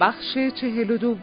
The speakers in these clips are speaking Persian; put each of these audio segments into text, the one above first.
بخش 42.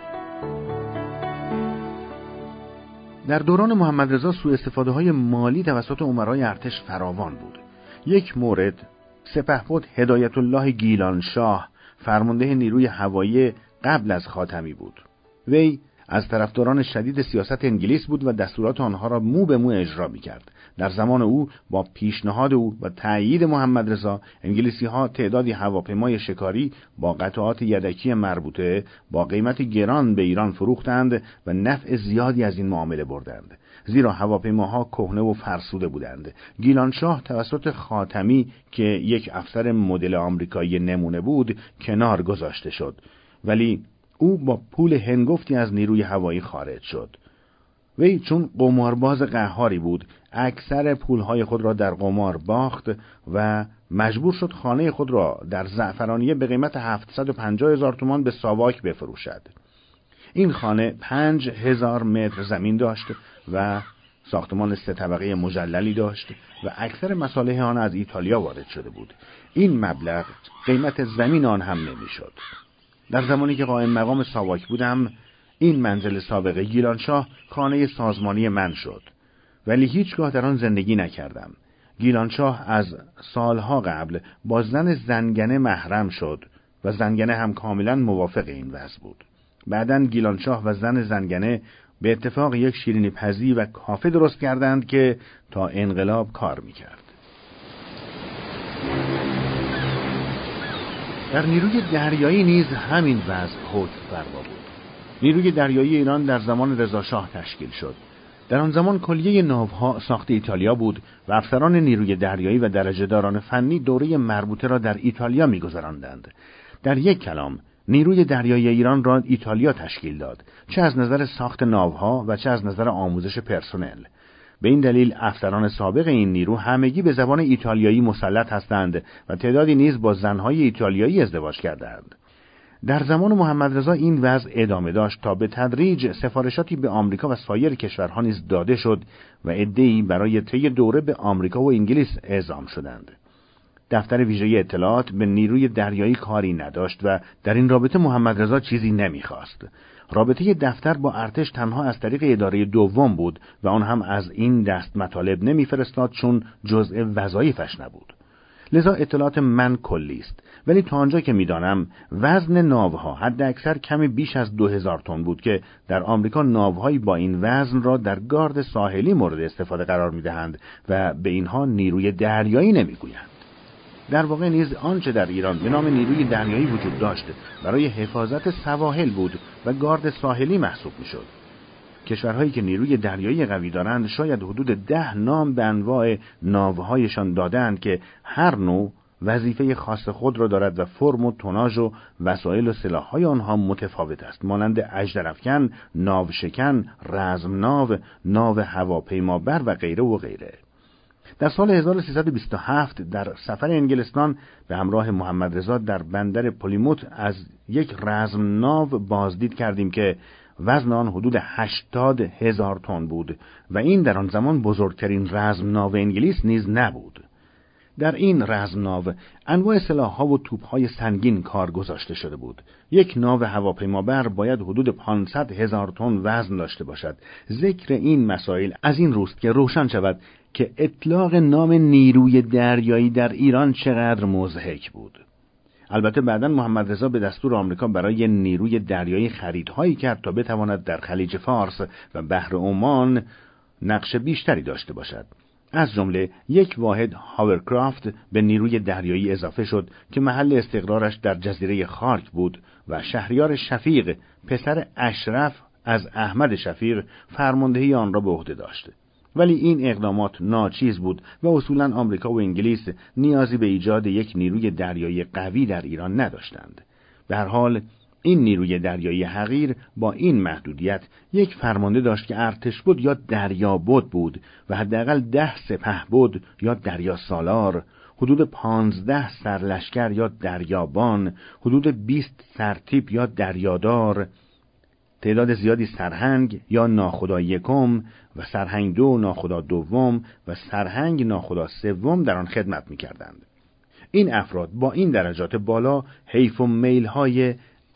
در دوران محمد رضا سوء استفاده های مالی توسط امرای ارتش فراوان بود. یک مورد سپهبد هدایت الله گیلان شاه، فرمانده نیروی هوایی قبل از خاتمی بود. وی از طرفداران شدید سیاست انگلیس بود و دستورات آنها را مو به مو اجرا می‌کرد. در زمان او با پیشنهاد او و تأیید محمد رضا، انگلیسی‌ها تعدادی هواپیمای شکاری با قطعات یدکی مربوطه با قیمت گران به ایران فروختند و نفع زیادی از این معامله بردند، زیرا هواپیماها کهنه و فرسوده بودند. گیلان شاه توسط خاتمی که یک افسر مدل آمریکایی نمونه بود کنار گذاشته شد، ولی او با پول هنگفتی از نیروی هوایی خارج شد. وی چون قمارباز قهاری بود، اکثر پولهای خود را در قمار باخت و مجبور شد خانه خود را در زعفرانیه به قیمت 750,000 تومان به ساواک بفروشد. این خانه 5,000 متر زمین داشت و ساختمان 3 طبقه مجللی داشت و اکثر مصالح آن از ایتالیا وارد شده بود. این مبلغ قیمت زمین آن هم نمیشد. در زمانی که قائم مقام ساواک بودم، این منزل سابقه گیلانشاه خانه سازمانی من شد، ولی هیچگاه در آن زندگی نکردم. گیلانشاه از سالها قبل با زن زنگنه محرم شد و زنگنه هم کاملا موافق این وضع بود. بعداً گیلانشاه و زن زنگنه به اتفاق یک شیرینی پزی و کافه درست کردند که تا انقلاب کار میکرد. در نیروی دریایی نیز همین وضع حکم فرما بود. نیروی دریایی ایران در زمان رضا شاه تشکیل شد. در آن زمان کلیه ناوها ساخت ایتالیا بود و افسران نیروی دریایی و درجه‌داران فنی دوره مربوطه را در ایتالیا می‌گذراندند. در یک کلام نیروی دریایی ایران را ایتالیا تشکیل داد، چه از نظر ساخت ناوها و چه از نظر آموزش پرسنل. به این دلیل افسران سابق این نیرو همگی به زبان ایتالیایی مسلط هستند و تعدادی نیز با زنهای ایتالیایی ازدواج کردند. در زمان محمد رضا این وضع ادامه داشت تا به تدریج سفارشاتی به آمریکا و سایر کشورها نیز داده شد و عده‌ای برای طی دوره به آمریکا و انگلیس اعزام شدند. دفتر ویژه اطلاعات به نیروی دریایی کاری نداشت و در این رابطه محمد رضا چیزی نمی‌خواست. رابطه دفتر با ارتش تنها از طریق اداره دوم بود و آن هم از این دست مطالب نمی‌فرستاد چون جزء وظایفش نبود. لذا اطلاعات من کلی است، ولی تا آنجا که می‌دانم وزن ناوها حد اکثر کمی بیش از 2000 تن بود که در آمریکا ناوهایی با این وزن را در گارد ساحلی مورد استفاده قرار می‌دهند و به اینها نیروی دریایی نمی‌گویند. در واقع نیز آنچه در ایران به نام نیروی دریایی وجود داشت برای حفاظت سواحل بود و گارد ساحلی محسوب می‌شد. کشورهایی که نیروی دریایی قوی دارند شاید حدود 10 نام به انواع ناوهایشان دادند که هر نوع وظیفه خاص خود را دارد و فرم و توناژ و وسایل و سلاح‌های آنها متفاوت است، مانند اژدرافکن، ناوشکن، رزمناو، ناو هواپیمابر و غیره و غیره. در سال 1327 در سفر انگلستان به همراه محمد رضا در بندر پلیموت از یک رزمناو بازدید کردیم که وزن آن حدود 80,000 تن بود و این در آن زمان بزرگترین رزمناو انگلیس نیز نبود. در این رزمناو انواع سلاح‌ها و توپ‌های سنگین کار گذاشته شده بود. یک ناو هواپیمابر باید حدود 500,000 تن وزن داشته باشد. ذکر این مسائل از این روست که روشن شود که اطلاق نام نیروی دریایی در ایران چقدر مضحک بود. البته بعداً محمد رضا به دستور آمریکا برای نیروی دریایی خریدهایی کرد تا بتواند در خلیج فارس و بحر عمان نقش بیشتری داشته باشد. از جمله یک واحد هاورکرافت به نیروی دریایی اضافه شد که محل استقرارش در جزیره خارک بود و شهریار شفیق پسر اشرف از احمد شفیق فرماندهی آن را به عهده داشت. ولی این اقدامات ناچیز بود و اصولاً آمریکا و انگلیس نیازی به ایجاد یک نیروی دریایی قوی در ایران نداشتند. به هر حال این نیروی دریایی حقیر با این محدودیت یک فرمانده داشت که ارتشبد یا دریابد بود و حداقل 10 سپهبد یا دریا سالار، حدود 15 سرلشکر یا دریابان، حدود 20 سرتیپ یا دریادار، تعداد زیادی سرهنگ یا ناخدا یکم و سرهنگ دو ناخدا دوم و سرهنگ ناخدا سوم در آن خدمت می‌کردند. این افراد با این درجات بالا حیف و میل‌های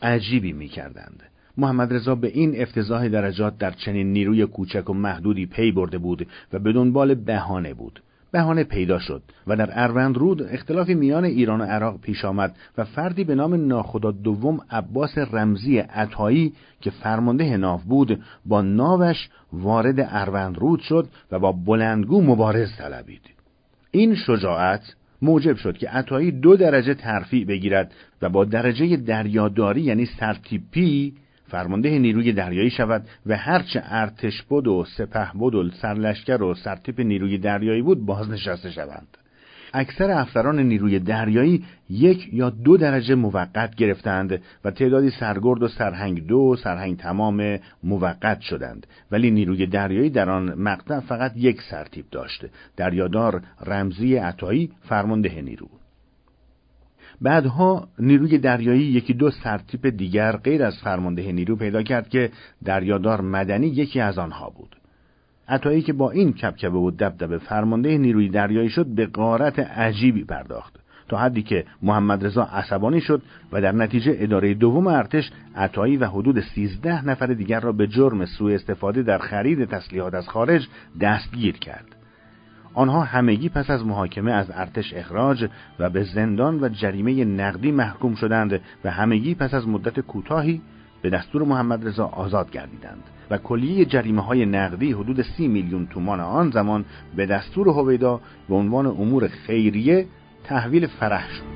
عجیبی می‌کردند. محمد رضا به این افتضاح درجات در چنین نیروی کوچک و محدودی پی برده بود و به دنبال بهانه بود. بهانه پیدا شد و در اروندرود اختلافی میان ایران و عراق پیش آمد و فردی به نام ناخدا دوم عباس رمزی عطایی که فرمانده ناو بود با ناوش وارد اروندرود شد و با بلندگو مبارز طلبید. این شجاعت موجب شد که عطایی 2 درجه ترفیع بگیرد و با درجه دریاداری یعنی سرتیپی فرمانده نیروی دریایی شود و هرچه ارتش بود و سپه بود و سرلشکر و سرتیپ نیروی دریایی بود بازنشسته شوند. اکثر افسران نیروی دریایی 1 یا 2 درجه موقت گرفتند و تعدادی سرگرد و سرهنگ 2 و سرهنگ تمام موقت شدند، ولی نیروی دریایی در آن مقطع فقط 1 سرتیپ داشت، دریادار رمزی عطایی فرمانده نیرو. بعدها نیروی دریایی 1-2 سرتیپ دیگر غیر از فرمانده نیرو پیدا کرد که دریادار مدنی یکی از آنها بود. عطایی که با این کبکبه و دبدبه فرمانده نیروی دریایی شد به غارت عجیبی پرداخت تا حدی که محمد رضا عصبانی شد و در نتیجه اداره دوم ارتش عطایی و حدود 13 نفر دیگر را به جرم سوء استفاده در خرید تسلیحات از خارج دستگیر کرد. آنها همگی پس از محاکمه از ارتش اخراج و به زندان و جریمه نقدی محکوم شدند و همگی پس از مدت کوتاهی به دستور محمد رضا آزاد گردیدند و کلیه جریمه‌های نقدی حدود 30 میلیون تومان آن زمان به دستور هویدا به عنوان امور خیریه تحویل فرح شد.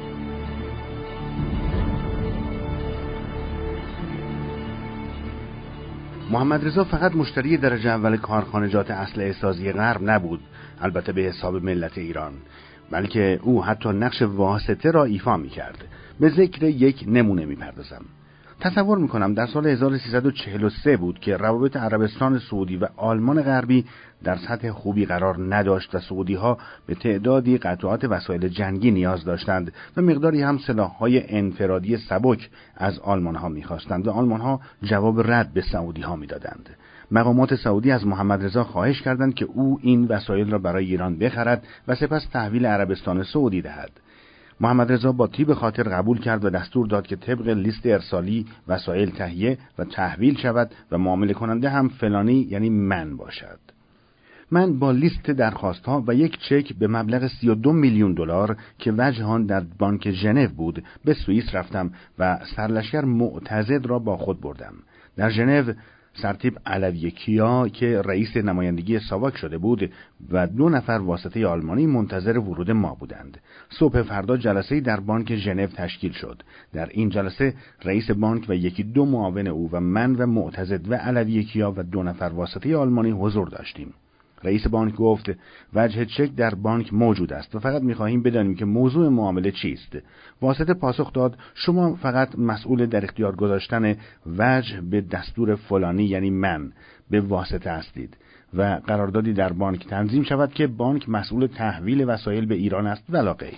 محمد رضا فقط مشتری درجه اول کارخانجات اسلحه سازی غرب نبود، البته به حساب ملت ایران، بلکه او حتی نقش واسطه را ایفا می‌کرد. به ذکر یک نمونه می‌پردازم. تصور میکنم در سال 1343 بود که روابط عربستان سعودی و آلمان غربی در سطح خوبی قرار نداشت و سعودی ها به تعدادی قطعات وسایل جنگی نیاز داشتند و مقداری هم سلاح‌های انفرادی سبک از آلمان ها میخواستند و آلمان ها جواب رد به سعودی ها میدادند. مقامات سعودی از محمد رضا خواهش کردند که او این وسایل را برای ایران بخرد و سپس تحویل عربستان سعودی دهد. محمد رضا با طیب خاطر قبول کرد و دستور داد که طبق لیست ارسالی وسایل تهیه و تحویل شود و معامله کننده هم فلانی یعنی من باشد. من با لیست درخواست‌ها و یک چک به مبلغ 32 میلیون دلار که وجه آن در بانک ژنو بود به سوئیس رفتم و سرلشکر معتضد را با خود بردم. در ژنو سرتیپ علوی کیا که رئیس نمایندگی ساواک شده بود و 2 نفر واسطه آلمانی منتظر ورود ما بودند. صبح فردا جلسه‌ای در بانک ژنو تشکیل شد. در این جلسه رئیس بانک و 1-2 معاون او و من و معتضد و علوی کیا و 2 نفر واسطه آلمانی حضور داشتیم. رئیس بانک گفت وجه چک در بانک موجود است و فقط می‌خواهیم بدانیم که موضوع معامله چیست. واسطه پاسخ داد شما فقط مسئول در اختیار گذاشتن وجه به دستور فلانی یعنی من به واسطه هستید و قراردادی در بانک تنظیم شود که بانک مسئول تحویل وسایل به ایران است ولا غیر.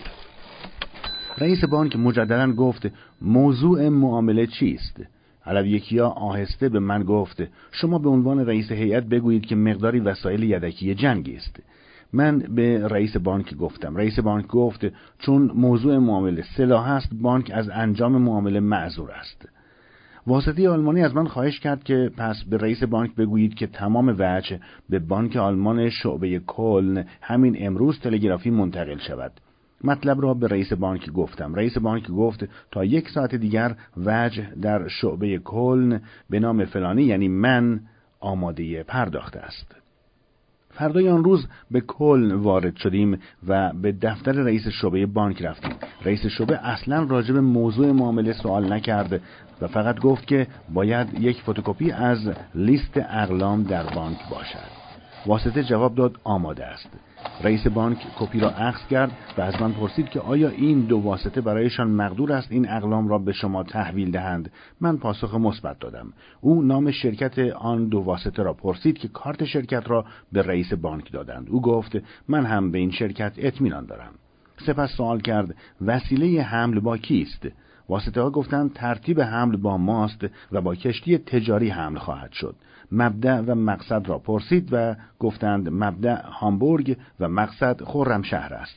رئیس بانک مجددا گفت موضوع معامله چیست؟ علوی کیا آهسته به من گفت شما به عنوان رئیس هیئت بگویید که مقداری وسایل یدکی جنگی است. من به رئیس بانک گفتم. رئیس بانک گفت چون موضوع معامله سلاح است بانک از انجام معامله معذور است. واسطه آلمانی از من خواهش کرد که پس به رئیس بانک بگویید که تمام وجه به بانک آلمان شعبه کلن همین امروز تلگرافی منتقل شود. مطلب را به رئیس بانک گفتم. رئیس بانک گفت تا 1 ساعت دیگر وجه در شعبه کلن به نام فلانی یعنی من آماده پرداخت است. فردای آن روز به کلن وارد شدیم و به دفتر رئیس شعبه بانک رفتیم. رئیس شعبه اصلا راجع به موضوع معامله سوال نکرد و فقط گفت که باید یک فتوکپی از لیست اقلام در بانک باشد. واسطه جواب داد آماده است. رئیس بانک کپی را اخذ کرد و از من پرسید که آیا این 2 واسطه برایشان مقدور است این اقلام را به شما تحویل دهند. من پاسخ مثبت دادم. او نام شرکت آن 2 واسطه را پرسید که کارت شرکت را به رئیس بانک دادند. او گفت من هم به این شرکت اطمینان دارم. سپس سوال کرد وسیله حمل با کیست؟ واسطه ها گفتند ترتیب حمل با ماست و با کشتی تجاری حمل خواهد شد. مبدأ و مقصد را پرسید و گفتند مبدأ هامبورگ و مقصد خرمشهر است.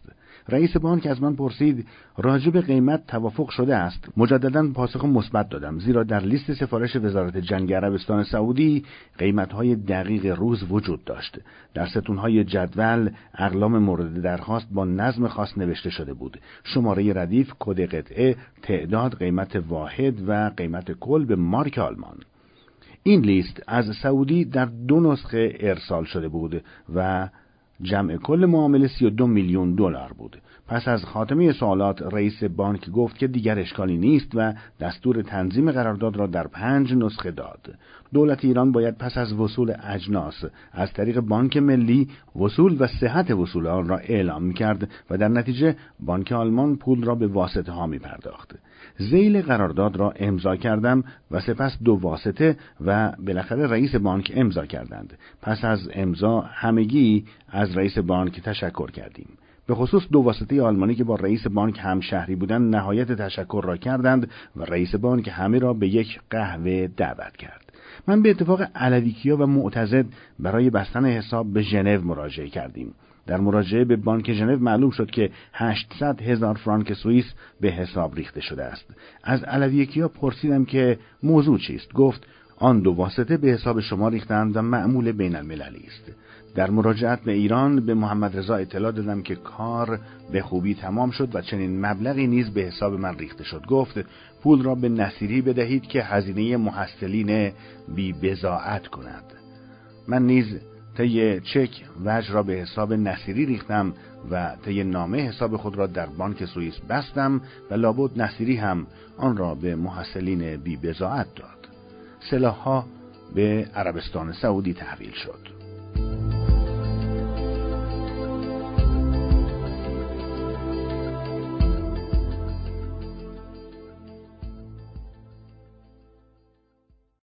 رئیس بانک از من پرسید راجع به قیمت توافق شده است. مجددا پاسخ مثبت دادم، زیرا در لیست سفارش وزارت جنگ عربستان سعودی قیمت‌های دقیق روز وجود داشت. در ستون‌های جدول اقلام مورد درخواست با نظم خاص نوشته شده بود. شماره ردیف، کد قطعه، تعداد، قیمت واحد و قیمت کل به مارک آلمان. این لیست از سعودی در 2 نسخه ارسال شده بود و جمع کل معامله 32 میلیون دلار بود. پس از خاتمه سوالات رئیس بانک گفت که دیگر اشکالی نیست و دستور تنظیم قرارداد را در 5 نسخه داد. دولت ایران باید پس از وصول اجناس از طریق بانک ملی وصول و صحت وصول آن را اعلام می‌کرد و در نتیجه بانک آلمان پول را به واسطه ها می‌پرداخت. ذیل قرارداد را امضا کردم و سپس 2 واسطه و بالاخره رئیس بانک امضا کردند. پس از امضا همگی از رئیس بانک تشکر کردیم. به خصوص 2 واسطه آلمانی که با رئیس بانک همشهری بودند نهایت تشکر را کردند و رئیس بانک همه را به یک قهوه دعوت کرد. من به اتفاق علویکیا و معتضد برای بستن حساب به ژنو مراجعه کردیم. در مراجعه به بانک ژنو معلوم شد که 800,000 فرانک سوئیس به حساب ریخته شده است. از علویکیا پرسیدم که موضوع چیست؟ گفت آن 2 واسطه به حساب شما ریختند و معمول بین المللی است. در مراجعت به ایران به محمد رضا اطلاع دادم که کار به خوبی تمام شد و چنین مبلغی نیز به حساب من ریخته شد. گفت پول را به نصیری بدهید که هزینه محصلین بی بضاعت کند. من نیز طی چک وجه را به حساب نصیری ریختم و طی نامه حساب خود را در بانک سوئیس بستم و لابد نصیری هم آن را به محصلین بی بضاعت داد. سلاح‌ها به عربستان سعودی تحویل شد.